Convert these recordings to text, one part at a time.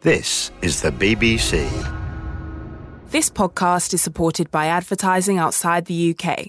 This is the BBC. This podcast is supported by advertising outside the UK.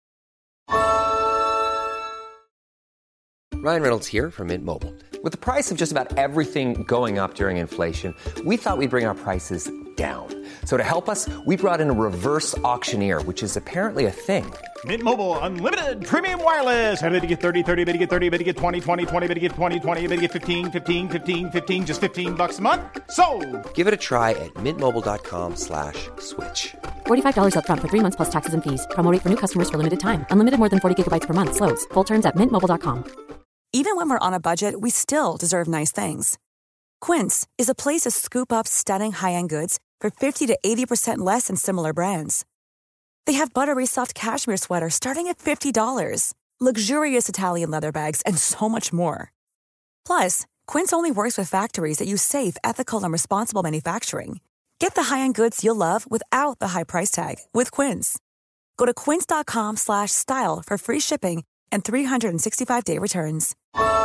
Ryan Reynolds here from Mint Mobile. With the price of just about everything going up during inflation, we thought we'd bring our prices down. So to help us, we brought in a reverse auctioneer, which is apparently a thing. Mint Mobile Unlimited Premium Wireless. How to get 30, 30, bit to get 30, bit to get 20, 20, 20, bit to get 20, 20, bit to get 15, 15, 15, 15, just $15 a month? Sold! Give it a try at mintmobile.com/switch. $45 up front for 3 months plus taxes and fees. Promo rate for new customers for limited time. Unlimited more than 40 gigabytes per month. Slows full terms at mintmobile.com. Even when we're on a budget, we still deserve nice things. Quince is a place to scoop up stunning high-end goods for 50 to 80% less than similar brands. They have buttery soft cashmere sweaters starting at $50, luxurious Italian leather bags, and so much more. Plus, Quince only works with factories that use safe, ethical, and responsible manufacturing. Get the high-end goods you'll love without the high price tag with Quince. Go to quince.com/style for free shipping and 365-day returns.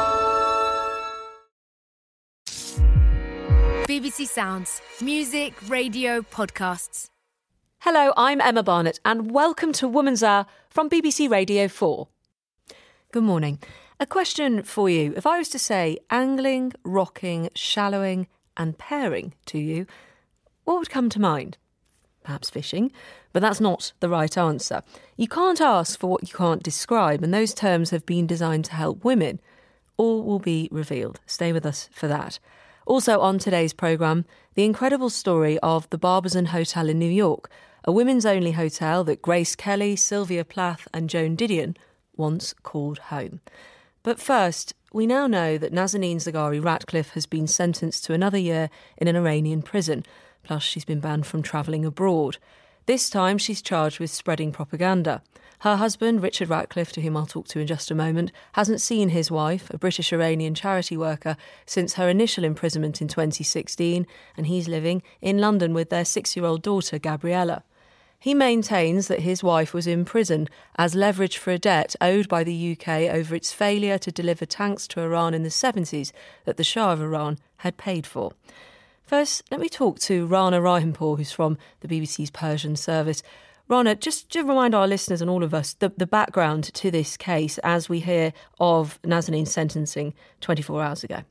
BBC Sounds. Music, radio, podcasts. Hello, I'm Emma Barnett and welcome to Woman's Hour from BBC Radio 4. Good morning. A question for you. If I was to say angling, rocking, shallowing and pairing to you, what would come to mind? Perhaps fishing, but that's not the right answer. You can't ask for what you can't describe, and those terms have been designed to help women. All will be revealed. Stay with us for that. Also on today's programme, the incredible story of the Barbizon Hotel in New York, a women's-only hotel that Grace Kelly, Sylvia Plath and Joan Didion once called home. But first, we now know that Nazanin Zaghari-Ratcliffe has been sentenced to another year in an Iranian prison, plus she's been banned from travelling abroad. This time she's charged with spreading propaganda. Her husband, Richard Ratcliffe, to whom I'll talk to in just a moment, hasn't seen his wife, a British Iranian charity worker, since her initial imprisonment in 2016, and he's living in London with their 6-year-old daughter, Gabriella. He maintains that his wife was in prison as leverage for a debt owed by the UK over its failure to deliver tanks to Iran in the 70s that the Shah of Iran had paid for. First, let me talk to Rana Rahimpur, who's from the BBC's Persian service. Rana, just to remind our listeners and all of us the background to this case as we hear of Nazanin's sentencing 24 hours ago.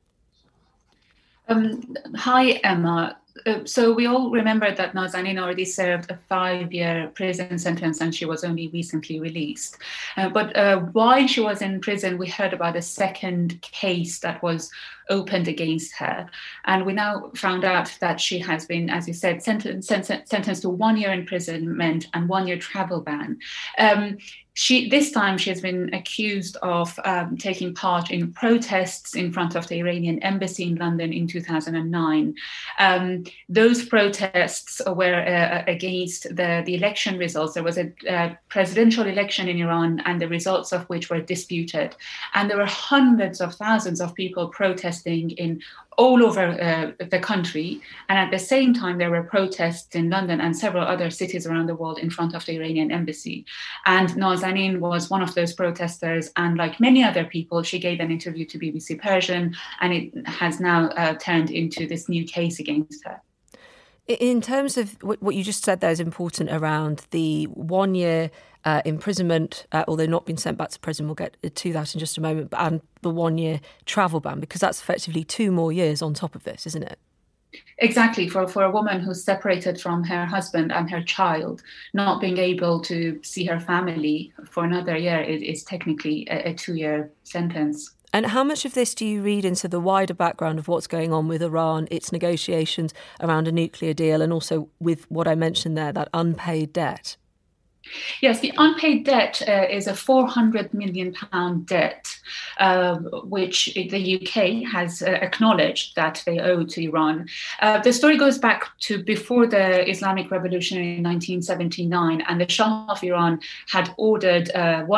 Hi, Emma. So we all remember that Nazanin already served a 5-year prison sentence and she was only recently released. But while she was in prison, we heard about a second case that was opened against her. And we now found out that she has been, as you said, sentenced to 1 year imprisonment and 1 year travel ban. This time she has been accused of taking part in protests in front of the Iranian embassy in London in 2009. Those protests were against the election results. There was a presidential election in Iran and the results of which were disputed. And there were hundreds of thousands of people protesting in all over the country. And at the same time, there were protests in London and several other cities around the world in front of the Iranian embassy. And Nazanin was one of those protesters. And like many other people, she gave an interview to BBC Persian, and it has now turned into this new case against her. In terms of what you just said there is important around the 1 year imprisonment, although not being sent back to prison, we'll get to that in just a moment, and the 1 year travel ban, because that's effectively 2 more years on top of this, isn't it? Exactly. For a woman who's separated from her husband and her child, not being able to see her family for another year is technically a 2-year sentence. And how much of this do you read into the wider background of what's going on with Iran, its negotiations around a nuclear deal, and also with what I mentioned there, that unpaid debt? Yes, the unpaid debt is a £400 million debt, which the UK has acknowledged that they owe to Iran. The story goes back to before the Islamic Revolution in 1979, and the Shah of Iran had ordered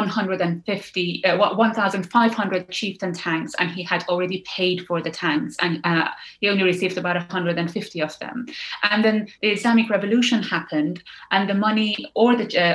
1,500 chieftain tanks, and he had already paid for the tanks, and he only received about 150 of them. And then the Islamic Revolution happened, and the money or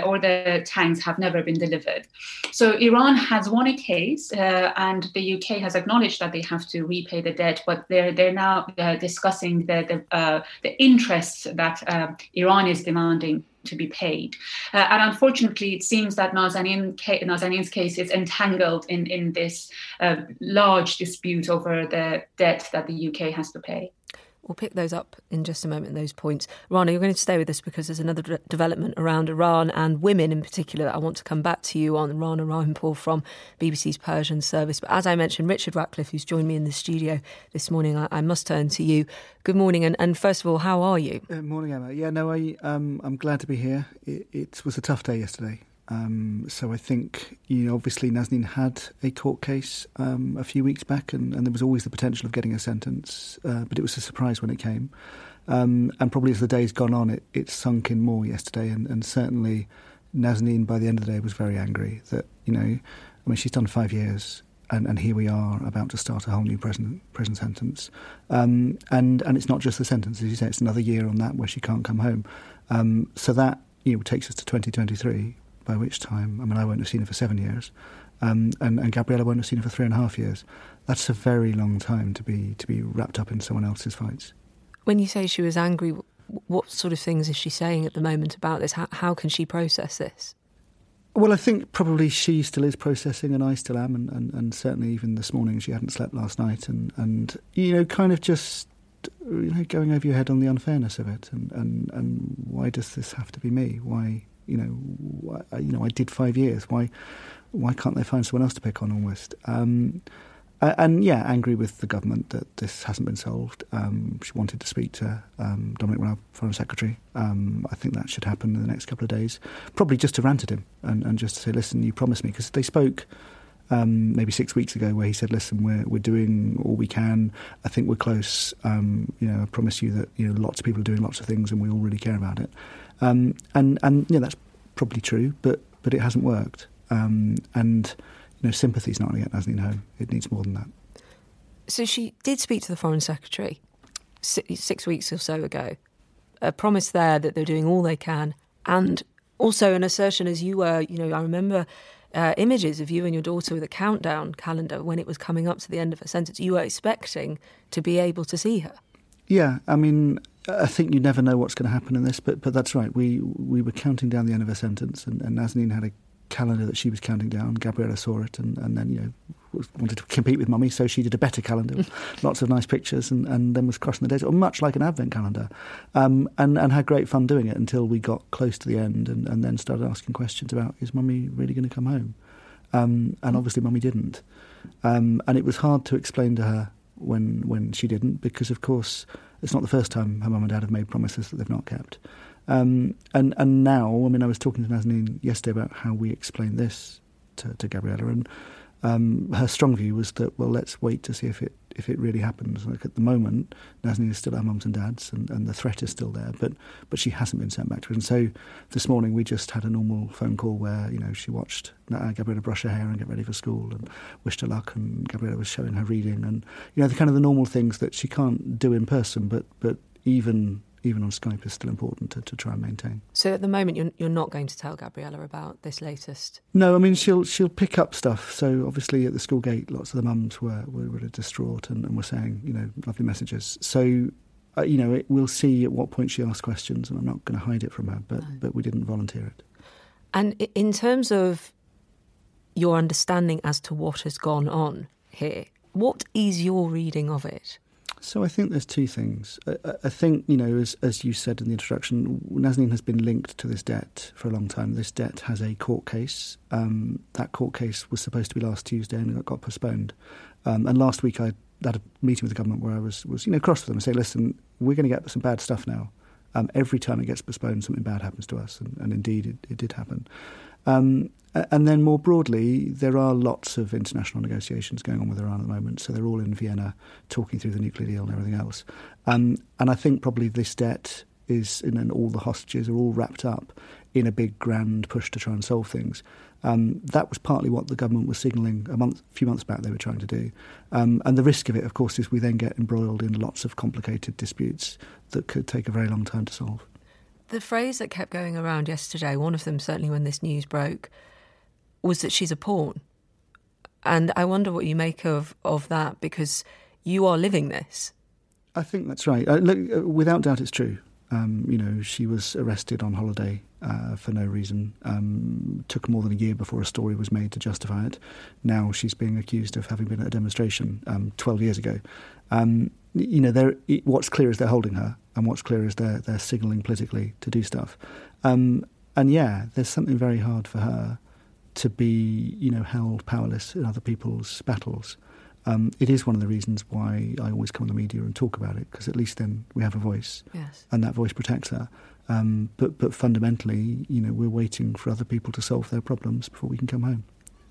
or the tanks have never been delivered. So Iran has won a case, and the UK has acknowledged that they have to repay the debt, but they're now discussing the interest that Iran is demanding to be paid. And unfortunately, it seems that Nazanin's case is entangled in this large dispute over the debt that the UK has to pay. We'll pick those up in just a moment, those points. Rana, you're going to stay with us because there's another development around Iran and women in particular that I want to come back to you on. Rana Rahimpur from BBC's Persian service. But as I mentioned, Richard Ratcliffe, who's joined me in the studio this morning, I must turn to you. Good morning. And first of all, how are you? Morning, Emma. Yeah, no, I'm glad to be here. It was a tough day yesterday. So I think, obviously Nazanin had a court case a few weeks back and there was always the potential of getting a sentence, but it was a surprise when it came. And probably as the day's gone on, it sunk in more yesterday. And certainly Nazanin, by the end of the day, was very angry that, she's done 5 years and here we are about to start a whole new prison sentence. And it's not just the sentence, as you say, it's another year on that where she can't come home. So that, takes us to 2023. By which time, I won't have seen her for 7 years, and Gabriella won't have seen her for 3.5 years. That's a very long time to be wrapped up in someone else's fights. When you say she was angry, what sort of things is she saying at the moment about this? How can she process this? Well, I think probably she still is processing, and I still am, and certainly even this morning she hadn't slept last night, and kind of just going over your head on the unfairness of it, and why does this have to be me? Why? I did 5 years. Why can't they find someone else to pick on almost? Angry with the government that this hasn't been solved. She wanted to speak to Dominic Raab, Foreign Secretary. I think that should happen in the next couple of days. Probably just to rant at him and just to say, listen, you promised me. Because they spoke maybe 6 weeks ago where he said, listen, we're doing all we can. I think we're close. I promise you that lots of people are doing lots of things and we all really care about it. That's probably true, but it hasn't worked. Sympathy's not going to get Nazanin home. It needs more than that. So she did speak to the Foreign Secretary 6 weeks or so ago. A promise there that they're doing all they can, and also an assertion, as you were, I remember images of you and your daughter with a countdown calendar when it was coming up to the end of her sentence. You were expecting to be able to see her. Yeah, I think you never know what's going to happen in this, but that's right. We were counting down the end of her sentence, and Nazanin had a calendar that she was counting down. Gabriella saw it, and then wanted to compete with Mummy, so she did a better calendar with lots of nice pictures, and then was crossing the days, much like an advent calendar, and had great fun doing it until we got close to the end, and then started asking questions about, is Mummy really going to come home? And obviously Mummy didn't, and it was hard to explain to her when she didn't, because of course it's not the first time her mum and dad have made promises that they've not kept. And now, I was talking to Nazanin yesterday about how we explain this to Gabriella, and her strong view was that, well, let's wait to see if it really happens. Like at the moment, Nazanin is still at her mum's and dad's, and the threat is still there, but she hasn't been sent back to her. And so this morning we just had a normal phone call where she watched Gabriella brush her hair and get ready for school, and wished her luck, and Gabriella was showing her reading, and the kind of the normal things that she can't do in person, but even on Skype is still important to try and maintain. So at the moment you're not going to tell Gabriella about this latest? No, she'll pick up stuff. So obviously at the school gate lots of the mums were really distraught and were saying lovely messages. So we'll see at what point she asks questions, and I'm not going to hide it from her, but we didn't volunteer it. And in terms of your understanding as to what has gone on here, what is your reading of it? So I think there's two things. I think, as you said in the introduction, Nazanin has been linked to this debt for a long time. This debt has a court case. That court case was supposed to be last Tuesday and it got postponed. And last week I had a meeting with the government where I was cross with them and say, listen, we're going to get some bad stuff now. Every time it gets postponed, something bad happens to us. And indeed, it did happen. And then more broadly, there are lots of international negotiations going on with Iran at the moment. So they're all in Vienna talking through the nuclear deal and everything else. And I think probably this debt is, and all the hostages are all wrapped up in a big grand push to try and solve things. That was partly what the government was signalling a few months back they were trying to do. And the risk of it, of course, is we then get embroiled in lots of complicated disputes that could take a very long time to solve. The phrase that kept going around yesterday, one of them certainly when this news broke, was that she's a pawn. And I wonder what you make of that, because you are living this. I think that's right. Look, without doubt it's true. She was arrested on holiday for no reason. Took more than a year before a story was made to justify it. Now she's being accused of having been at a demonstration 12 years ago. What's clear is they're holding her, and what's clear is they're signalling politically to do stuff. There's something very hard for her to be, held powerless in other people's battles. It is one of the reasons why I always come on the media and talk about it, because at least then we have a voice, yes, and that voice protects her. But fundamentally, we're waiting for other people to solve their problems before we can come home.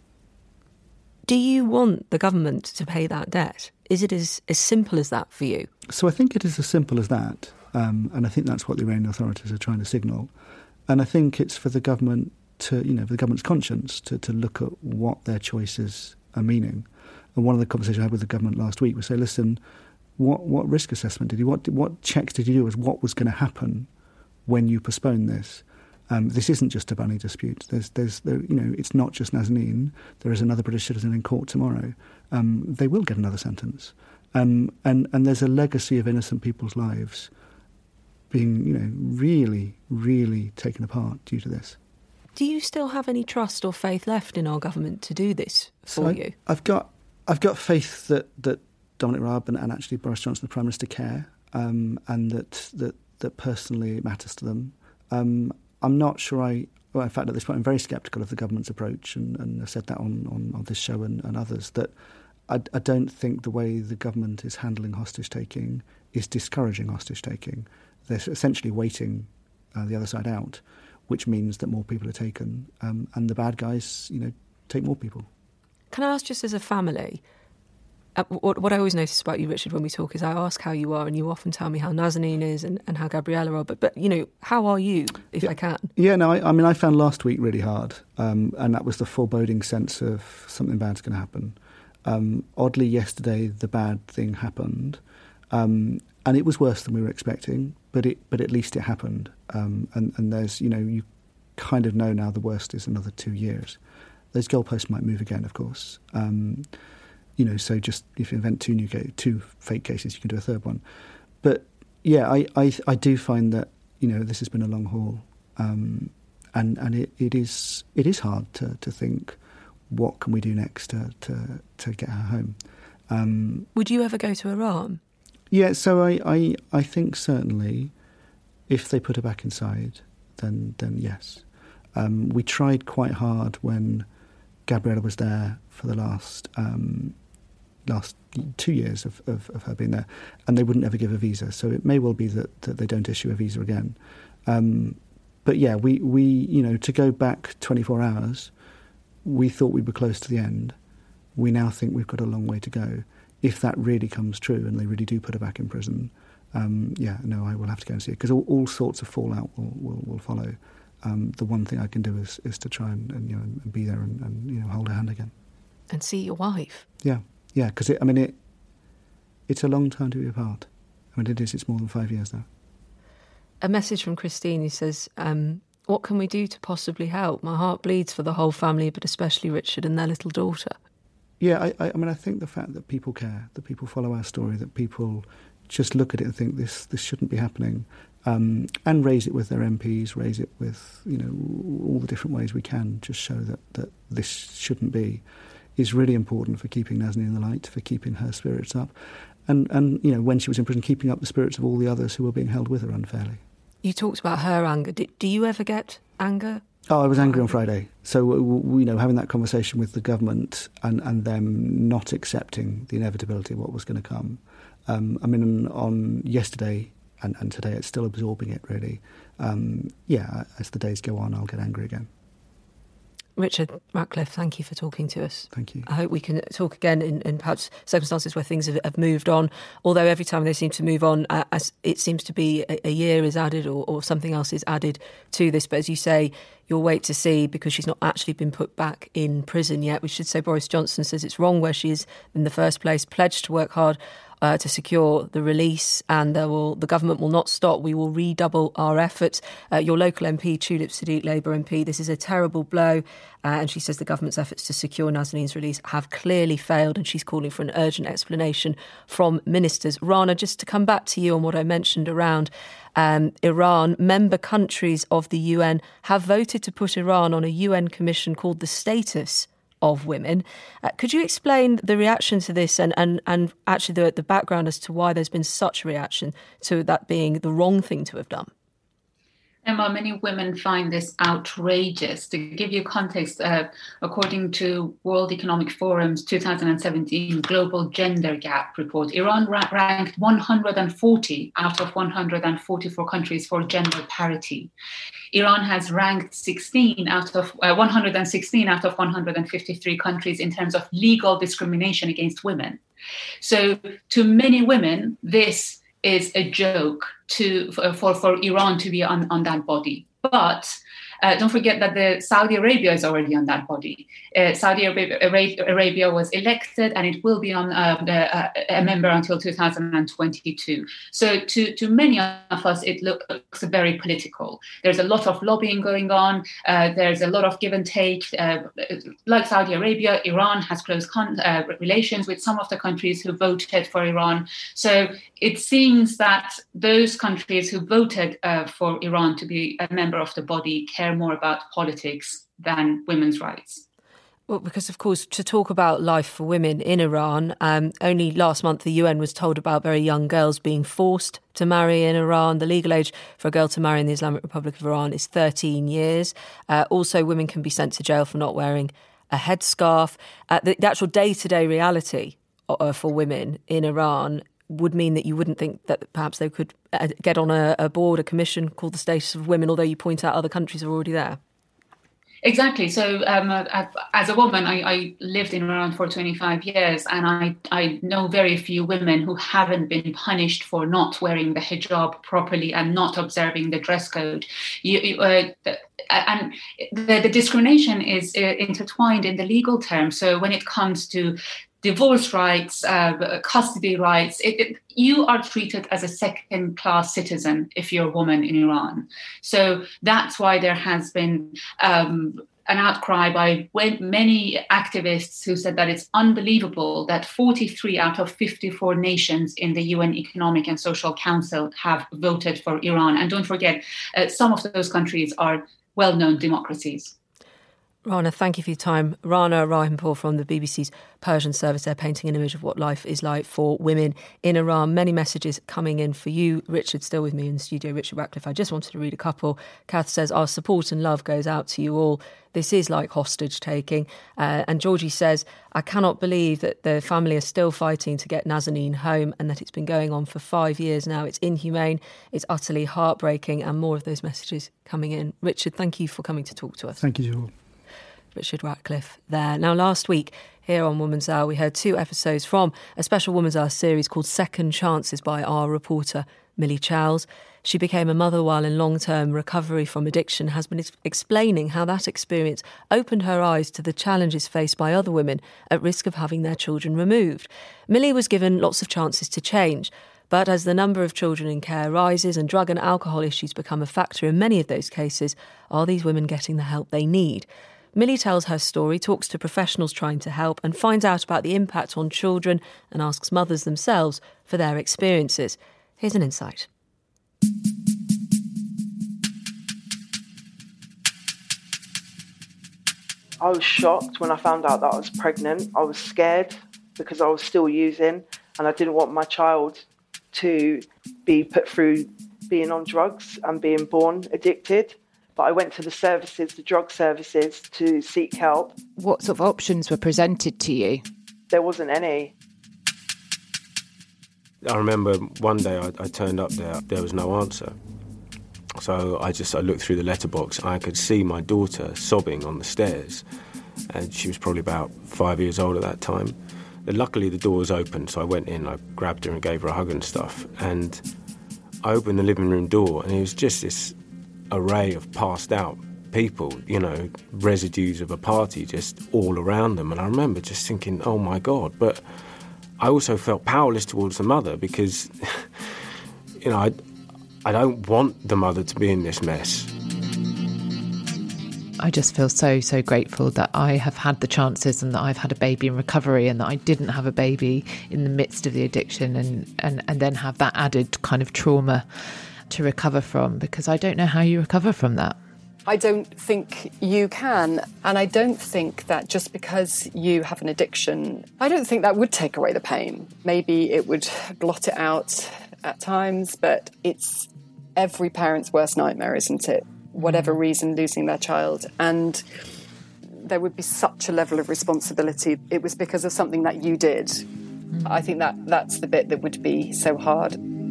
Do you want the government to pay that debt? Is it as simple as that for you? So I think it is as simple as that, and I think that's what the Iranian authorities are trying to signal. And I think it's for the government to, for the government's conscience to look at what their choices are meaning. And one of the conversations I had with the government last week was say, listen, what risk assessment did you, what checks did you do as what was going to happen when you postpone this? This isn't just a money dispute. It's not just Nazanin. There is another British citizen in court tomorrow. They will get another sentence. And there's a legacy of innocent people's lives being, really, really taken apart due to this. Do you still have any trust or faith left in our government to do this for you? I've got faith that Dominic Raab and actually Boris Johnson, the Prime Minister, care, and that personally it matters to them. I'm not sure in fact, at this point, I'm very sceptical of the government's approach, and I've said that on this show and others, that I don't think the way the government is handling hostage-taking is discouraging hostage-taking. They're essentially waiting the other side out, which means that more people are taken, and the bad guys, take more people. Can I ask, just as a family, what I always notice about you, Richard, when we talk is I ask how you are, and you often tell me how Nazanin is and how Gabriella are, but how are you, if I can? Yeah, no, I found last week really hard, and that was the foreboding sense of something bad's going to happen. Oddly, yesterday, the bad thing happened, and it was worse than we were expecting, but at least it happened. And there's, you kind of know now the worst is another 2 years. Those goalposts might move again, of course. So just if you invent two fake cases, you can do a third one. But yeah, I do find that this has been a long haul, and it is hard to think what can we do next to get her home. Would you ever go to Iran? Yeah, so I think certainly if they put her back inside, then yes. We tried quite hard when Gabriella was there for the last 2 years of her being there, and they wouldn't ever give a visa. So it may well be that they don't issue a visa again. But yeah, we to go back 24 hours, we thought we were close to the end. We now think we've got a long way to go. If that really comes true and they really do put her back in prison, I will have to go and see it, because all sorts of fallout will follow. The one thing I can do is to try and be there and hold her hand again. And see your wife. Yeah, because it's a long time to be apart. It's more than 5 years now. A message from Christine who says, what can we do to possibly help? My heart bleeds for the whole family, but especially Richard and their little daughter. Yeah, I think the fact that people care, that people follow our story, that people just look at it and think this shouldn't be happening, and raise it with their MPs, raise it with all the different ways we can, just show that this shouldn't be, is really important for keeping Nazanin in the light, for keeping her spirits up, and when she was in prison, keeping up the spirits of all the others who were being held with her unfairly. You talked about her anger. Do you ever get anger? Oh, I was angry on Friday. So, having that conversation with the government and them not accepting the inevitability of what was going to come. On yesterday and today, it's still absorbing it, really. As the days go on, I'll get angry again. Richard Ratcliffe, thank you for talking to us. Thank you. I hope we can talk again in perhaps circumstances where things have moved on, although every time they seem to move on, as it seems to be a year is added or something else is added to this. But as you say, you'll wait to see, because she's not actually been put back in prison yet. We should say Boris Johnson says it's wrong where she is in the first place, pledged to work hard to secure the release, and the government will not stop. We will redouble our efforts. Your local MP, Tulip Siddique, Labour MP, this is a terrible blow. And she says the government's efforts to secure Nazanin's release have clearly failed, and she's calling for an urgent explanation from ministers. Rana, just to come back to you on what I mentioned around Iran, member countries of the UN have voted to put Iran on a UN commission called the Status of Women. Could you explain the reaction to this and actually the background as to why there's been such a reaction to that being the wrong thing to have done? Emma, many women find this outrageous. To give you context, according to World Economic Forum's 2017 Global Gender Gap report, Iran ranked 140 out of 144 countries for gender parity. Iran has ranked 116 out of 153 countries in terms of legal discrimination against women. So to many women, this is a joke for Iran to be on that body. But don't forget that Saudi Arabia is already on that body. Saudi Arabia was elected, and it will be on a member until 2022. So to many of us, it looks very political. There's a lot of lobbying going on. There's a lot of give and take. Like Saudi Arabia, Iran has close relations with some of the countries who voted for Iran. So it seems that those countries who voted for Iran to be a member of the body care more about politics than women's rights. Well, because, of course, to talk about life for women in Iran, only last month the UN was told about very young girls being forced to marry in Iran. The legal age for a girl to marry in the Islamic Republic of Iran is 13 years. Also, women can be sent to jail for not wearing a headscarf. The actual day-to-day reality for women in Iran would mean that you wouldn't think that perhaps they could get on a board, a commission called the Status of Women, although you point out other countries are already there. Exactly. So as a woman, I lived in Iran for 25 years, and I know very few women who haven't been punished for not wearing the hijab properly and not observing the dress code. And the discrimination is intertwined in the legal terms. So when it comes to divorce rights, custody rights, you are treated as a second-class citizen if you're a woman in Iran. So that's why there has been an outcry by many activists who said that it's unbelievable that 43 out of 54 nations in the UN Economic and Social Council have voted for Iran. And don't forget, some of those countries are well-known democracies. Rana, thank you for your time. Rana Rahimpur from the BBC's Persian service there, painting an image of what life is like for women in Iran. Many messages coming in for you. Richard, still with me in the studio, Richard Ratcliffe. I just wanted to read a couple. Kath says, our support and love goes out to you all. This is like hostage taking. And Georgie says, I cannot believe that the family are still fighting to get Nazanin home and that it's been going on for 5 years now. It's inhumane. It's utterly heartbreaking. And more of those messages coming in. Richard, thank you for coming to talk to us. Thank you, Joel. Richard Ratcliffe there. Now, last week here on Woman's Hour, we heard 2 episodes from a special Woman's Hour series called Second Chances by our reporter, Millie Chowles. She became a mother while in long-term recovery from addiction, has been explaining how that experience opened her eyes to the challenges faced by other women at risk of having their children removed. Millie was given lots of chances to change, but as the number of children in care rises and drug and alcohol issues become a factor in many of those cases, are these women getting the help they need? Millie tells her story, talks to professionals trying to help, and finds out about the impact on children and asks mothers themselves for their experiences. Here's an insight. I was shocked when I found out that I was pregnant. I was scared because I was still using, and I didn't want my child to be put through being on drugs and being born addicted. But I went to the services, the drug services, to seek help. What sort of options were presented to you? There wasn't any. I remember one day I turned up there was no answer. So I looked through the letterbox. I could see my daughter sobbing on the stairs, and she was probably about 5 years old at that time. And luckily the door was open, so I went in, I grabbed her and gave her a hug and stuff. And I opened the living room door, and it was just this array of passed out people, residues of a party just all around them. And I remember just thinking, oh my God, but I also felt powerless towards the mother because, you know, I don't want the mother to be in this mess. I just feel so grateful that I have had the chances and that I've had a baby in recovery and that I didn't have a baby in the midst of the addiction and then have that added kind of trauma to recover from, because I don't know how you recover from that. I don't think you can. And I don't think that just because you have an addiction, I don't think that would take away the pain. Maybe it would blot it out at times, but it's every parent's worst nightmare, isn't it? Whatever reason, losing their child. And there would be such a level of responsibility. It was because of something that you did. I think that's the bit that would be so hard.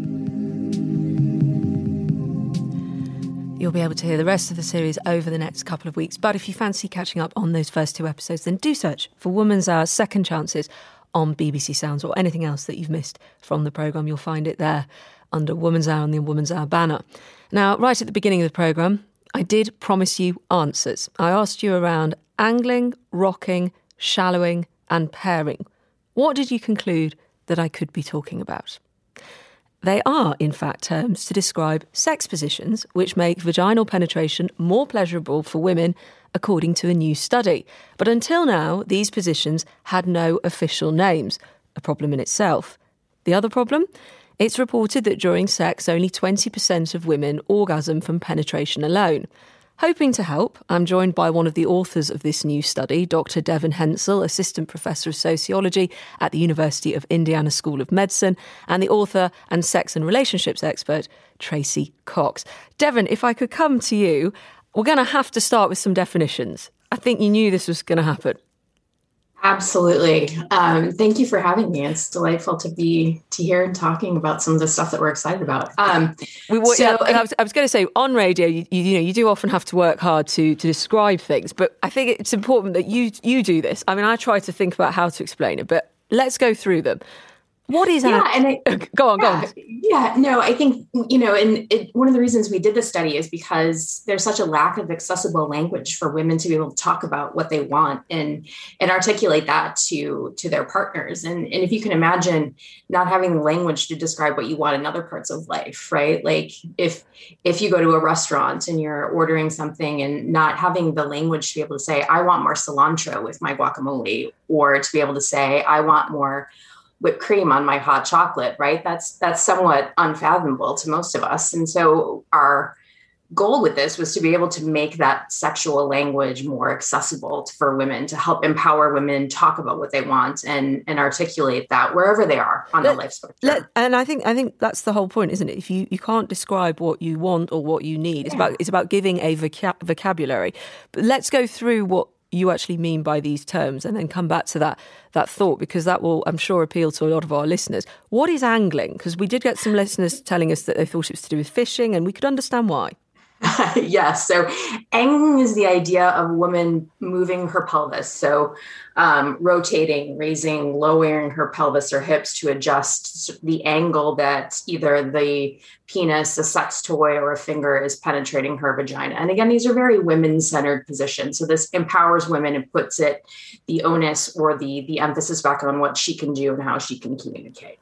You'll be able to hear the rest of the series over the next couple of weeks. But if you fancy catching up on those first 2 episodes, then do search for Woman's Hour Second Chances on BBC Sounds or anything else that you've missed from the programme. You'll find it there under Woman's Hour and the Woman's Hour banner. Now, right at the beginning of the programme, I did promise you answers. I asked you around angling, rocking, shallowing and pairing. What did you conclude that I could be talking about? They are, in fact, terms to describe sex positions which make vaginal penetration more pleasurable for women, according to a new study. But until now, these positions had no official names, a problem in itself. The other problem? It's reported that during sex, only 20% of women orgasm from penetration alone. Hoping to help, I'm joined by one of the authors of this new study, Dr. Devon Hensel, Assistant Professor of Sociology at the University of Indiana School of Medicine, and the author and sex and relationships expert, Tracy Cox. Devon, if I could come to you, we're going to have to start with some definitions. I think you knew this was going to happen. Absolutely. Thank you for having me. It's delightful to be here and talking about some of the stuff that we're excited about. I was going to say, on radio, you do often have to work hard to describe things, but I think it's important that you do this. I mean, I try to think about how to explain it, but let's go through them. What is that? Go on. Yeah, no, I think, one of the reasons we did this study is because there's such a lack of accessible language for women to be able to talk about what they want and articulate that to their partners. And if you can imagine not having the language to describe what you want in other parts of life, right? Like if you go to a restaurant and you're ordering something and not having the language to be able to say, I want more cilantro with my guacamole, or to be able to say, I want more whipped cream on my hot chocolate, right? That's somewhat unfathomable to most of us. And so our goal with this was to be able to make that sexual language more accessible for women, to help empower women talk about what they want and articulate that wherever they are on the life spectrum. And I think that's the whole point, isn't it? If you can't describe what you want or what you need, it's about giving a vocabulary. But let's go through what you actually mean by these terms and then come back to that thought, because that will, I'm sure, appeal to a lot of our listeners. What is angling? Because we did get some listeners telling us that they thought it was to do with fishing, and we could understand why. Yes. So angling is the idea of a woman moving her pelvis. So rotating, raising, lowering her pelvis or hips to adjust the angle that either the penis, a sex toy, or a finger is penetrating her vagina. And again, these are very women-centered positions. So this empowers women and puts the onus or the emphasis back on what she can do and how she can communicate.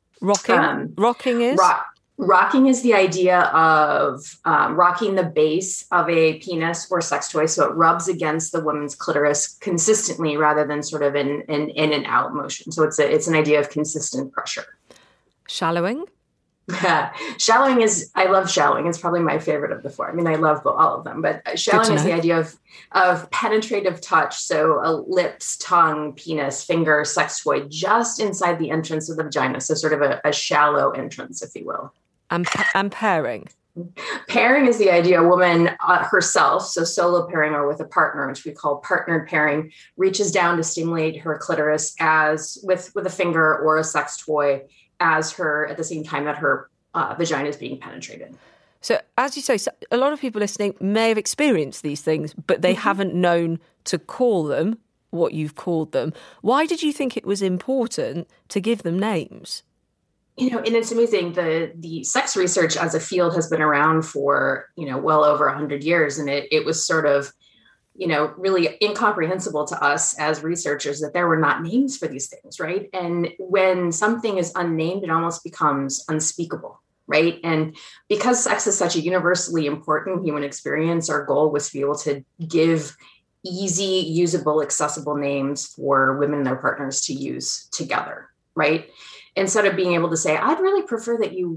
Rocking is? Rocking is the idea of rocking the base of a penis or sex toy so it rubs against the woman's clitoris consistently rather than sort of in and out motion. So it's an idea of consistent pressure. Shallowing? Shallowing is, I love shallowing. It's probably my favorite of the four. I mean, I love all of them, but shallowing is the idea of penetrative touch. So a lips, tongue, penis, finger, sex toy just inside the entrance of the vagina. So sort of a shallow entrance, if you will. And pairing? Pairing is the idea a woman herself, so solo pairing or with a partner, which we call partnered pairing, reaches down to stimulate her clitoris as with a finger or a sex toy as her, at the same time that her vagina is being penetrated. So as you say, a lot of people listening may have experienced these things, but they haven't known to call them what you've called them. Why did you think it was important to give them names? And it's amazing. The sex research as a field has been around for, well over 100 years. And it was sort of really incomprehensible to us as researchers that there were not names for these things, right? And when something is unnamed, it almost becomes unspeakable, right? And because sex is such a universally important human experience, our goal was to be able to give easy, usable, accessible names for women and their partners to use together, right? Instead of being able to say, I'd really prefer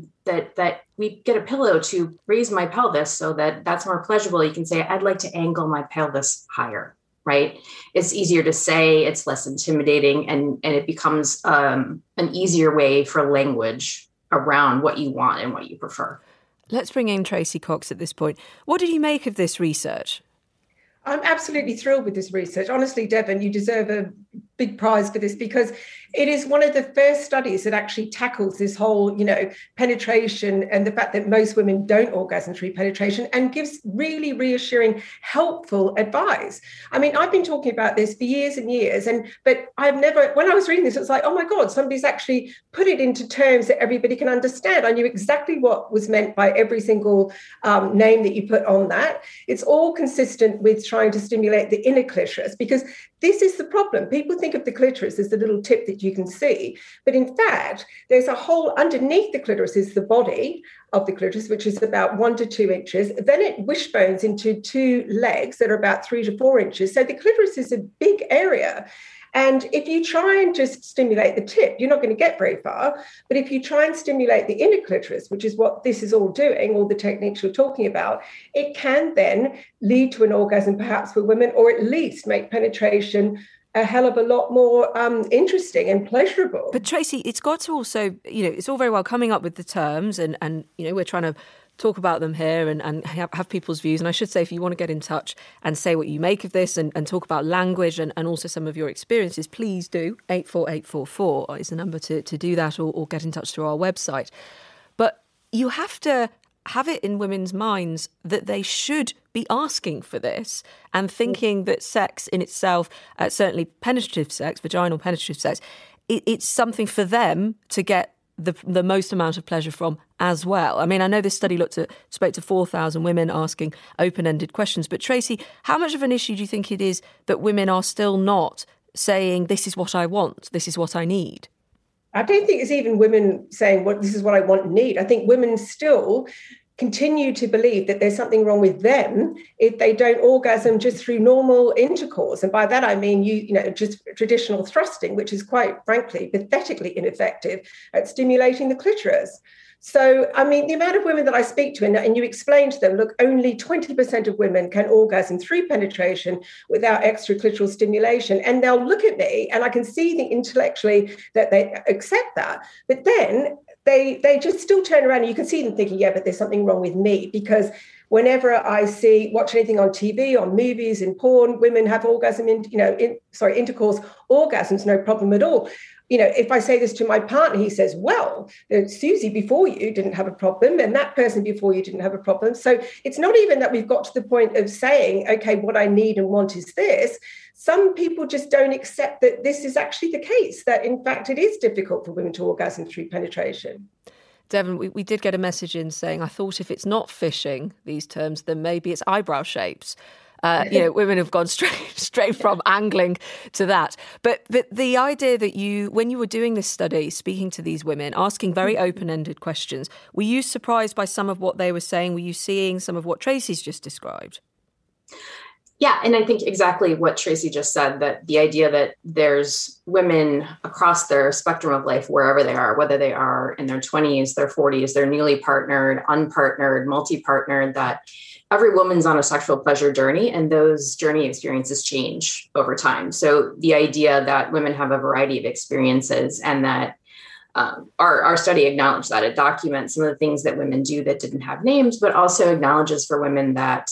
that we get a pillow to raise my pelvis so that's more pleasurable. You can say, I'd like to angle my pelvis higher, right? It's easier to say, it's less intimidating, and it becomes an easier way for language around what you want and what you prefer. Let's bring in Tracy Cox at this point. What did you make of this research? I'm absolutely thrilled with this research. Honestly, Devon, you deserve a big prize for this, because it is one of the first studies that actually tackles this whole, penetration and the fact that most women don't orgasm through penetration, and gives really reassuring, helpful advice. I mean, I've been talking about this for years and years, but I've never, when I was reading this, it was like, oh my God, somebody's actually put it into terms that everybody can understand. I knew exactly what was meant by every single name that you put on that. It's all consistent with trying to stimulate the inner clitoris, because this is the problem. People think of the clitoris as the little tip that you can see, but in fact, there's a hole underneath the clitoris is the body of the clitoris, which is about 1 to 2 inches. Then it wishbones into 2 legs that are about 3 to 4 inches. So the clitoris is a big area. And if you try and just stimulate the tip, you're not going to get very far. But if you try and stimulate the inner clitoris, which is what this is all doing, all the techniques you're talking about, it can then lead to an orgasm perhaps for women, or at least make penetration a hell of a lot more interesting and pleasurable. But Tracy, it's got to also, it's all very well coming up with the terms and we're trying to talk about them here and have people's views. And I should say, if you want to get in touch and say what you make of this and talk about language and also some of your experiences, please do. 84844 is the number to do that, or get in touch through our website. But you have to have it in women's minds that they should be asking for this and thinking that sex in itself, certainly penetrative sex, vaginal penetrative sex, it's something for them to get the most amount of pleasure from as well. I mean, I know this study spoke to 4,000 women asking open-ended questions, but Tracy, how much of an issue do you think it is that women are still not saying, this is what I want, this is what I need? I don't think it's even women saying, this is what I want and need. I think women still continue to believe that there's something wrong with them if they don't orgasm just through normal intercourse. And by that, I mean, just traditional thrusting, which is quite frankly, pathetically ineffective at stimulating the clitoris. So, I mean, the amount of women that I speak to, and you explain to them, look, only 20% of women can orgasm through penetration without extra clitoral stimulation. And they'll look at me and I can see intellectually that they accept that. But then they just still turn around and you can see them thinking, yeah, but there's something wrong with me, because whenever I watch anything on TV, on movies, in porn, women have intercourse orgasms, no problem at all. If I say this to my partner, he says, well, Susie before you didn't have a problem and that person before you didn't have a problem. So it's not even that we've got to the point of saying, okay, what I need and want is this. Some people just don't accept that this is actually the case, that in fact it is difficult for women to orgasm through penetration. Devon, we did get a message in saying, I thought if it's not fishing, these terms, then maybe it's eyebrow shapes. Women have gone straight from angling to that. But the idea that when you were doing this study, speaking to these women, asking very open-ended questions, were you surprised by some of what they were saying? Were you seeing some of what Tracy's just described? Yeah, and I think exactly what Tracy just said, that the idea that there's women across their spectrum of life, wherever they are, whether they are in their 20s, their 40s, they're newly partnered, unpartnered, multi-partnered, that every woman's on a sexual pleasure journey, and those journey experiences change over time. So the idea that women have a variety of experiences, and that our study acknowledged that. It documents some of the things that women do that didn't have names, but also acknowledges for women that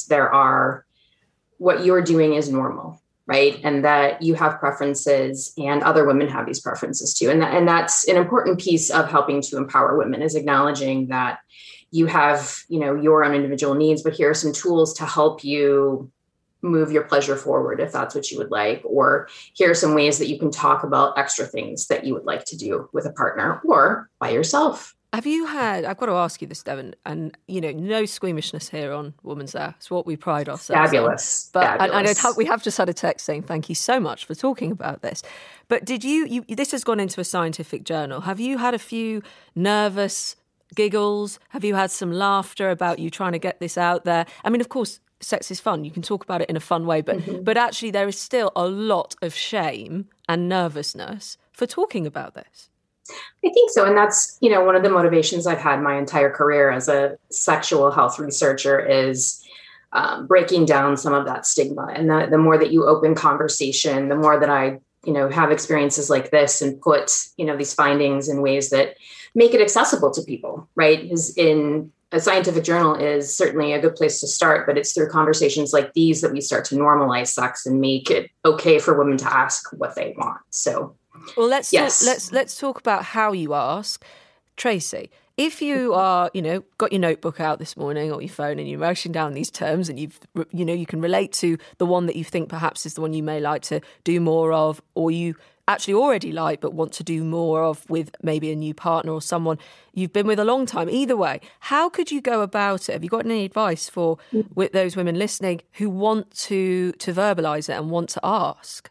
what you're doing is normal, right? And that you have preferences and other women have these preferences too. And that's an important piece of helping to empower women, is acknowledging that you have, your own individual needs, but here are some tools to help you move your pleasure forward if that's what you would like, or here are some ways that you can talk about extra things that you would like to do with a partner or by yourself. Have you had, I've got to ask you this, Devon, and, no squeamishness here on Woman's Hour. It's what we pride ourselves Fabulous. on. But Fabulous. we have just had a text saying, thank you so much for talking about this. But did you this has gone into a scientific journal. Have you had a few nervous giggles? Have you had some laughter about you trying to get this out there? I mean, of course, sex is fun. You can talk about it in a fun way, but actually there is still a lot of shame and nervousness for talking about this. I think so. And that's, one of the motivations I've had my entire career as a sexual health researcher is breaking down some of that stigma. And the more that you open conversation, the more that I, have experiences like this and put, these findings in ways that make it accessible to people, right? Because in a scientific journal is certainly a good place to start, but it's through conversations like these that we start to normalize sex and make it okay for women to ask what they want. So, well, let's talk about how you ask. Tracy, if you are, got your notebook out this morning or your phone and you're writing down these terms and you can relate to the one that you think perhaps is the one you may like to do more of, or you actually already like but want to do more of with maybe a new partner or someone you've been with a long time. Either way, how could you go about it? Have you got any advice for with those women listening who want to verbalise it and want to ask?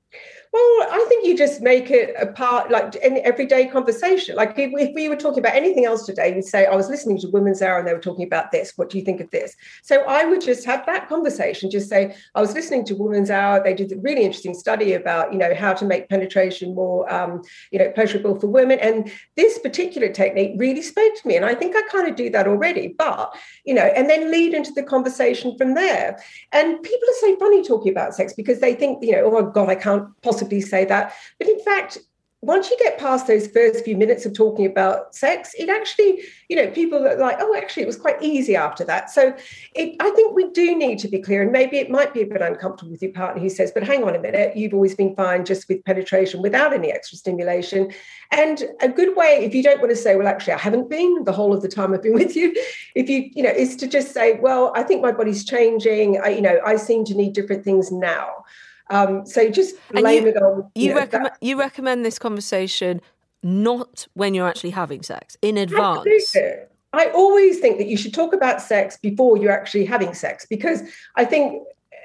Well, I think you just make it a part, like an everyday conversation. Like if we were talking about anything else today, we'd say, I was listening to Women's Hour and they were talking about this. What do you think of this? So I would just have that conversation, just say, I was listening to Women's Hour. They did a really interesting study about, how to make penetration more, pleasurable for women. And this particular technique really spoke to me. And I think I kind of do that already, but, and then lead into the conversation from there. And people are so funny talking about sex because they think, oh my God, I can't possibly say that. But in fact, once you get past those first few minutes of talking about sex, it actually, people are like, oh, actually, it was quite easy after that. So I think we do need to be clear, and maybe it might be a bit uncomfortable with your partner who says, but hang on a minute, you've always been fine just with penetration without any extra stimulation. And a good way, if you don't want to say, well, actually, I haven't been the whole of the time I've been with you, if you, is to just say, well, I think my body's changing. I seem to need different things now. So just blame it on. You recommend this conversation not when you're actually having sex, in advance. Absolutely. I always think that you should talk about sex before you're actually having sex, because I think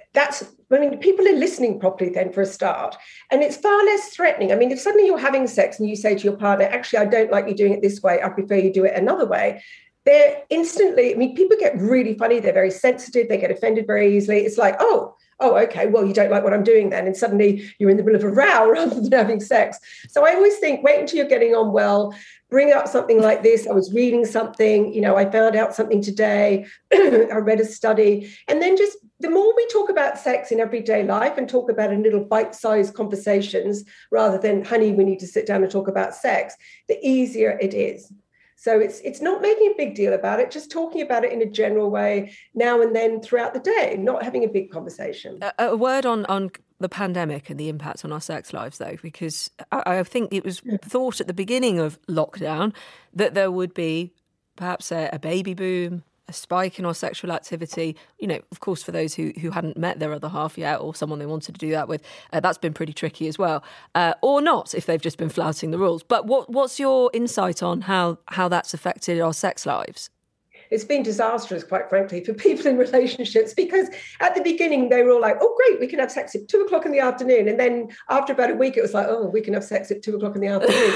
people are listening properly then for a start. And it's far less threatening. I mean, if suddenly you're having sex and you say to your partner, actually, I don't like you doing it this way, I prefer you do it another way. They're instantly, people get really funny. They're very sensitive. They get offended very easily. It's like, oh, okay, well, you don't like what I'm doing then. And suddenly you're in the middle of a row rather than having sex. So I always think, wait until you're getting on well, bring up something like this. I was reading something, I found out something today. I read a study. And then just the more we talk about sex in everyday life and talk about it in little bite-sized conversations rather than, honey, we need to sit down and talk about sex, the easier it is. So it's not making a big deal about it, just talking about it in a general way now and then throughout the day, not having a big conversation. A word on the pandemic and the impact on our sex lives, though, because I think it was thought at the beginning of lockdown that there would be perhaps a baby boom, a spike in our sexual activity. Of course, for those who hadn't met their other half yet or someone they wanted to do that with, that's been pretty tricky as well. Or not, if they've just been flouting the rules. But what's your insight on how that's affected our sex lives? It's been disastrous, quite frankly, for people in relationships, because at the beginning they were all like, oh, great, we can have sex at 2:00 in the afternoon. And then after about a week, it was like, oh, we can have sex at 2:00 in the afternoon.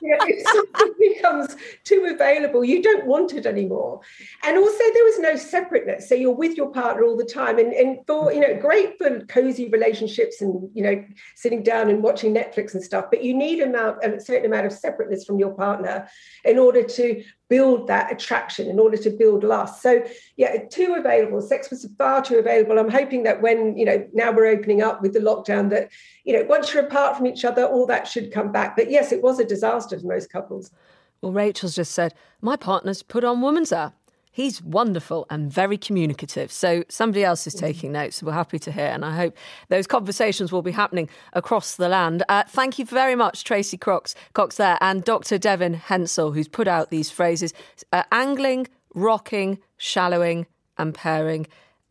It becomes too available. You don't want it anymore. And also there was no separateness. So you're with your partner all the time. And for, great for cozy relationships and, sitting down and watching Netflix and stuff. But you need a certain amount of separateness from your partner in order to build that attraction, in order to build lust. So too available. Sex was far too available. I'm hoping that when, now we're opening up with the lockdown, that, once you're apart from each other, all that should come back. But yes, it was a disaster for most couples. Well, Rachel's just said, my partner's put on Woman's Hour. He's wonderful and very communicative. So somebody else is taking notes. We're happy to hear. And I hope those conversations will be happening across the land. Thank you very much, Tracy Cox there, and Dr. Devon Hensel, who's put out these phrases, angling, rocking, shallowing and pairing.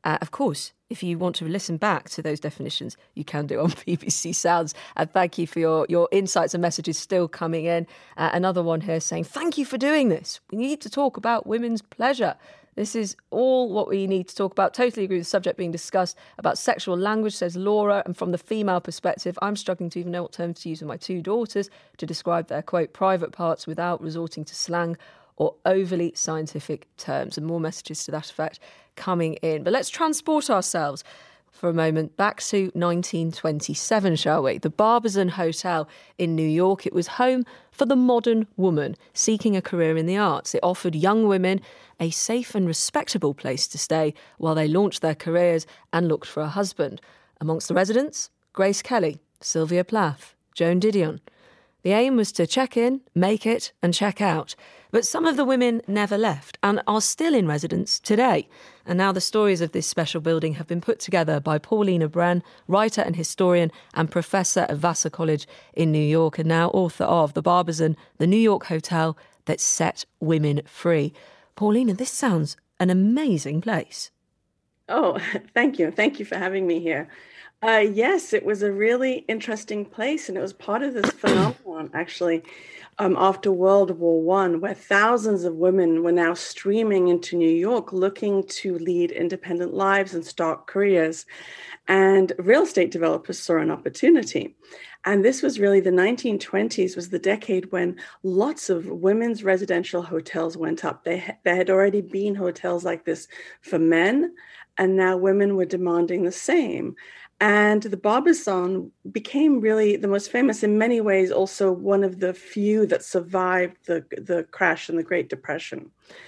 Of course, if you want to listen back to those definitions, you can do on BBC Sounds. And thank you for your insights and messages still coming in. Another one here saying, thank you for doing this. We need to talk about women's pleasure. This is all what we need to talk about. Totally agree with the subject being discussed about sexual language, says Laura. And from the female perspective, I'm struggling to even know what terms to use with my two daughters to describe their, quote, private parts without resorting to slang or overly scientific terms. And more messages to that effect coming in. But let's transport ourselves for a moment back to 1927, shall we? The Barbizon Hotel in New York. It was home for the modern woman seeking a career in the arts. It offered young women a safe and respectable place to stay while they launched their careers and looked for a husband. Amongst the residents, Grace Kelly, Sylvia Plath, Joan Didion. The aim was to check in, make it and check out. But some of the women never left and are still in residence today. And now the stories of this special building have been put together by Paulina Bren, writer and historian and professor at Vassar College in New York, and now author of The Barbizon, the New York hotel that set women free. Paulina, this sounds an amazing place. Oh, thank you. Thank you for having me here. Yes, it was a really interesting place, and it was part of this phenomenon, actually, after World War I, where thousands of women were now streaming into New York looking to lead independent lives and start careers. And real estate developers saw an opportunity. And this was really the 1920s was the decade when lots of women's residential hotels went up. There had already been hotels like this for men, and now women were demanding the same. And the Barbizon became really the most famous, in many ways, also one of the few that survived the crash and the Great Depression.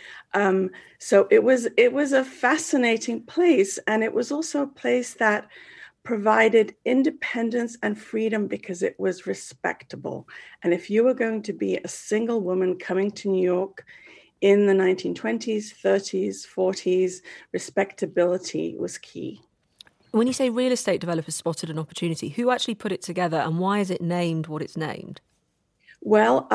So it was a fascinating place. And it was also a place that provided independence and freedom because it was respectable. And if you were going to be a single woman coming to New York in the 1920s, 30s, 40s, respectability was key. When you say real estate developers spotted an opportunity, who actually put it together and why is it named what it's named? Well,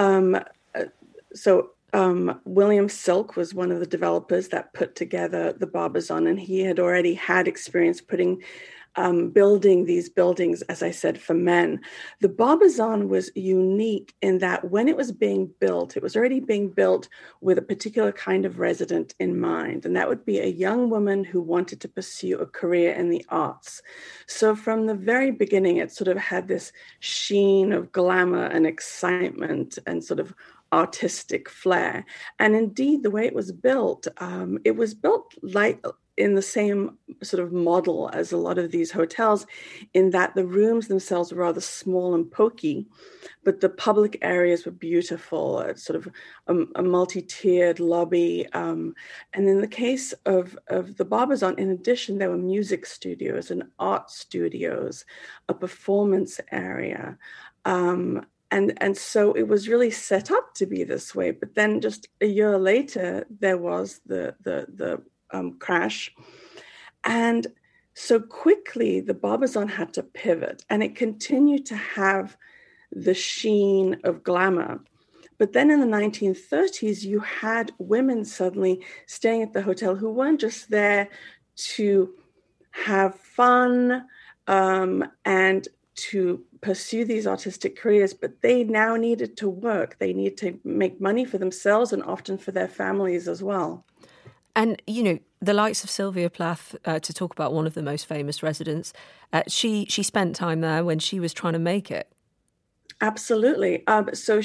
William Silk was one of the developers that put together the Barbizon, and he had already had experience building these buildings, as I said, for men. The Barbizon was unique in that when it was being built, it was already being built with a particular kind of resident in mind, and that would be a young woman who wanted to pursue a career in the arts. So from the very beginning, it sort of had this sheen of glamour and excitement and sort of artistic flair. And indeed, the way it was built like in the same sort of model as a lot of these hotels, in that the rooms themselves were rather small and pokey, but the public areas were beautiful, sort of a multi-tiered lobby. And in the case of the Barbizon, in addition, there were music studios and art studios, a performance area. And so it was really set up to be this way. But then just a year later, there was the crash. And so quickly, the Barbizon had to pivot, and it continued to have the sheen of glamour. But then in the 1930s, you had women suddenly staying at the hotel who weren't just there to have fun and to pursue these artistic careers, but they now needed to work. They needed to make money for themselves and often for their families as well. And, you know, the likes of Sylvia Plath, to talk about one of the most famous residents, she spent time there when she was trying to make it. Absolutely. So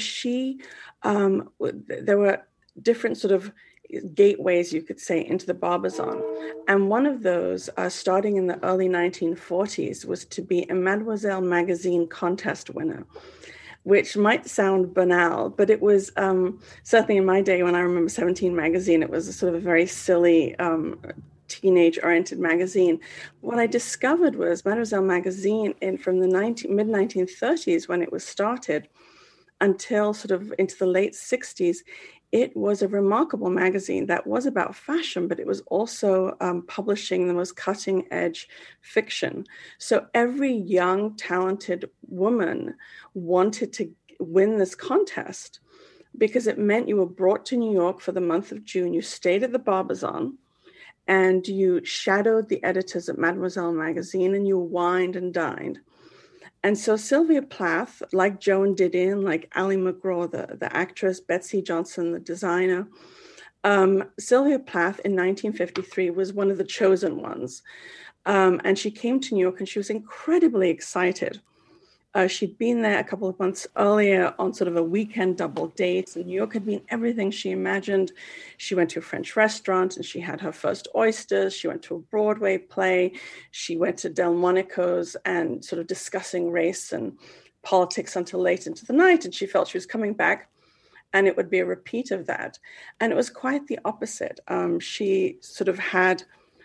there were different sort of gateways, you could say, into the Barbizon. And one of those, starting in the early 1940s, was to be a Mademoiselle magazine contest winner, which might sound banal, but it was certainly in my day when I remember 17 magazine, it was a sort of a very silly teenage-oriented magazine. What I discovered was Mademoiselle magazine from the mid-1930s when it was started until sort of into the late 60s, it was a remarkable magazine that was about fashion, but it was also publishing the most cutting-edge fiction. So every young, talented woman wanted to win this contest because it meant you were brought to New York for the month of June. You stayed at the Barbizon, and you shadowed the editors at Mademoiselle magazine, and you wined and dined. And so Sylvia Plath, like Joan Didion, like Ali MacGraw, the actress, Betsy Johnson, the designer, Sylvia Plath in 1953 was one of the chosen ones. And she came to New York and she was incredibly excited. She'd been there a couple of months earlier on sort of a weekend double date, and New York had been everything she imagined. She went to a French restaurant and she had her first oysters. She went to a Broadway play. She went to Delmonico's and sort of discussing race and politics until late into the night. And she felt she was coming back and it would be a repeat of that. And it was quite the opposite. She sort of had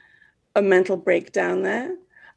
a mental breakdown there.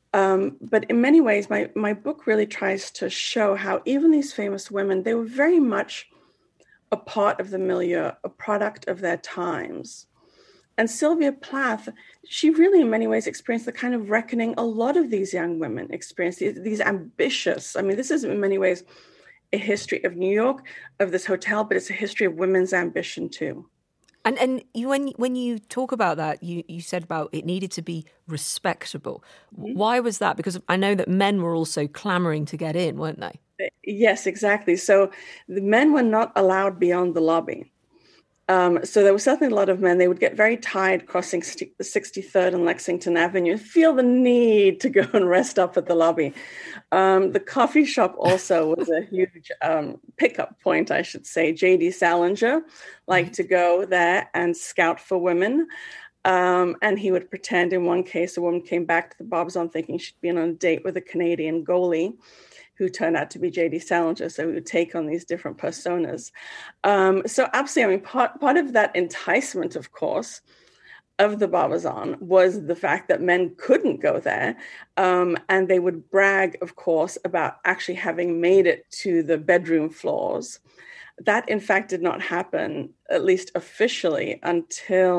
But in many ways, my book really tries to show how even these famous women, they were very much a part of the milieu, a product of their times. And Sylvia Plath, she really in many ways experienced the kind of reckoning a lot of these young women experienced, these ambitious, I mean, this is in many ways a history of New York, of this hotel, but it's a history of women's ambition too. And you, when you talk about that, you said about it needed to be respectable. Mm-hmm. Why was that? Because I know that men were also clamouring to get in, weren't they? Yes, exactly. So the men were not allowed beyond the lobby. So there were certainly a lot of men. They would get very tired crossing the 63rd and Lexington Avenue, feel the need to go and rest up at the lobby. The coffee shop also was a huge pickup point, I should say. J.D. Salinger liked to go there and scout for women. And he would pretend in one case a woman came back to the Barbizon thinking she'd been on a date with a Canadian goalie who turned out to be J.D. Salinger, so he would take on these different personas. So absolutely, I mean, part of that enticement, of course, of the Barbizon was the fact that men couldn't go there, and they would brag, of course, about actually having made it to the bedroom floors. That, in fact, did not happen, at least officially, until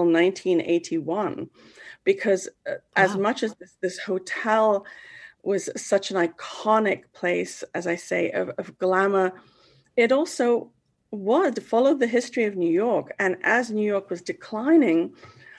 1981, because as much as this hotel was such an iconic place, as I say, of glamour, it also followed the history of New York. And as New York was declining,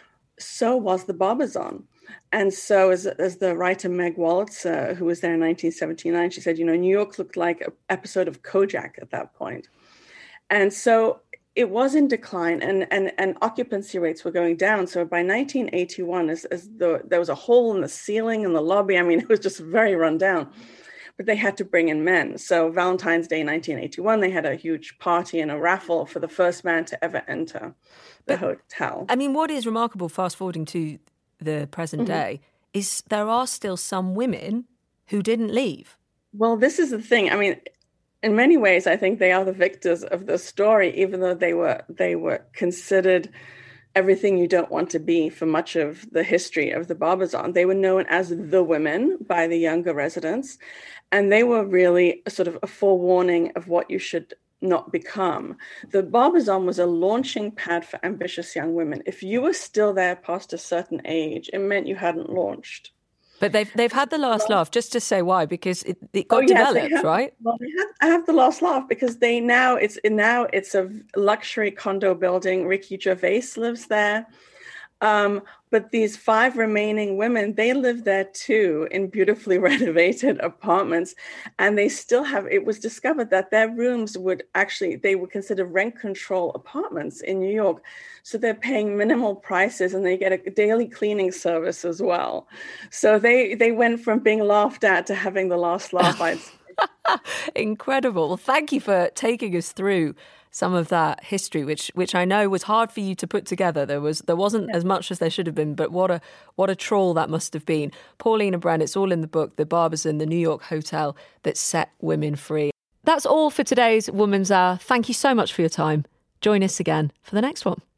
so was the Barbizon. And so as the writer Meg Wolitzer, who was there in 1979, she said, New York looked like an episode of Kojak at that point. And so it was in decline, and occupancy rates were going down. So by 1981, there was a hole in the ceiling in the lobby. I mean, it was just very run down. But they had to bring in men. So Valentine's Day 1981, they had a huge party and a raffle for the first man to ever enter the hotel. I mean, what is remarkable, fast forwarding to the present day, is there are still some women who didn't leave. Well, this is the thing. I mean, in many ways, I think they are the victors of the story, even though they were considered everything you don't want to be for much of the history of the Barbizon. They were known as the women by the younger residents, and they were really a sort of a forewarning of what you should not become. The Barbizon was a launching pad for ambitious young women. If you were still there past a certain age, it meant you hadn't launched. But they've had the last laugh, just to say why, because it got developed, right? Well, I have the last laugh because it's a luxury condo building. Ricky Gervais lives there. But these 5 remaining women, they live there too in beautifully renovated apartments. And they still have, it was discovered that their rooms they would consider rent control apartments in New York. So they're paying minimal prices and they get a daily cleaning service as well. So they went from being laughed at to having the last laugh. Incredible. Well, thank you for taking us through some of that history, which I know was hard for you to put together. There wasn't as much as there should have been, but what a trawl that must have been. Paulina Bren, it's all in the book, The Barbizon, the New York hotel that set women free. That's all for today's Woman's Hour. Thank you so much for your time. Join us again for the next one.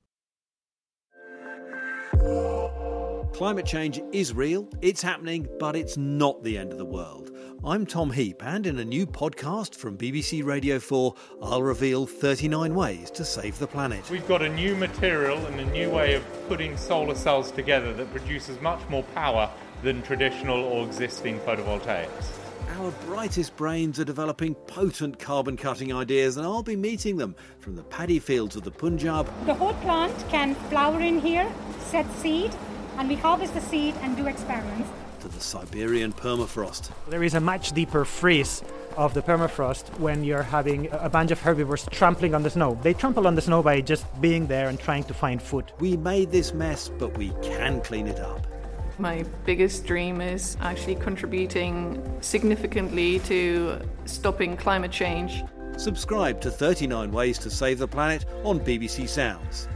Climate change is real, it's happening, but it's not the end of the world. I'm Tom Heap, and in a new podcast from BBC Radio 4, I'll reveal 39 ways to save the planet. We've got a new material and a new way of putting solar cells together that produces much more power than traditional or existing photovoltaics. Our brightest brains are developing potent carbon-cutting ideas, and I'll be meeting them from the paddy fields of the Punjab. The whole plant can flower in here, set seed, and we harvest the seed and do experiments. To the Siberian permafrost. There is a much deeper freeze of the permafrost when you're having a bunch of herbivores trampling on the snow. They trample on the snow by just being there and trying to find food. We made this mess, but we can clean it up. My biggest dream is actually contributing significantly to stopping climate change. Subscribe to 39 Ways to Save the Planet on BBC Sounds.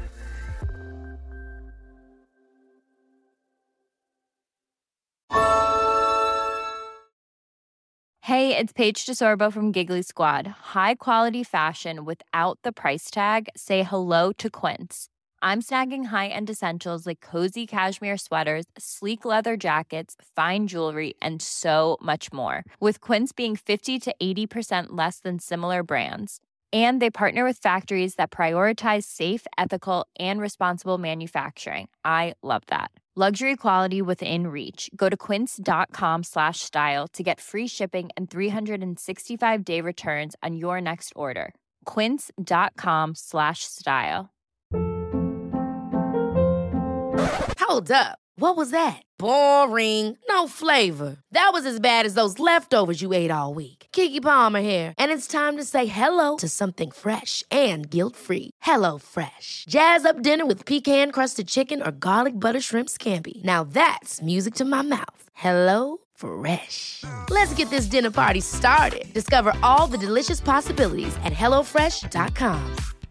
Hey, it's Paige DeSorbo from Giggly Squad. High quality fashion without the price tag. Say hello to Quince. I'm snagging high-end essentials like cozy cashmere sweaters, sleek leather jackets, fine jewelry, and so much more. With Quince being 50 to 80% less than similar brands. And they partner with factories that prioritize safe, ethical, and responsible manufacturing. I love that. Luxury quality within reach. Go to quince.com/style to get free shipping and 365-day returns on your next order. Quince.com/style. Hold up. What was that? Boring. No flavor. That was as bad as those leftovers you ate all week. Keke Palmer here, and it's time to say hello to something fresh and guilt-free. Hello Fresh. Jazz up dinner with pecan-crusted chicken or garlic butter shrimp scampi. Now that's music to my mouth. Hello Fresh. Let's get this dinner party started. Discover all the delicious possibilities at HelloFresh.com.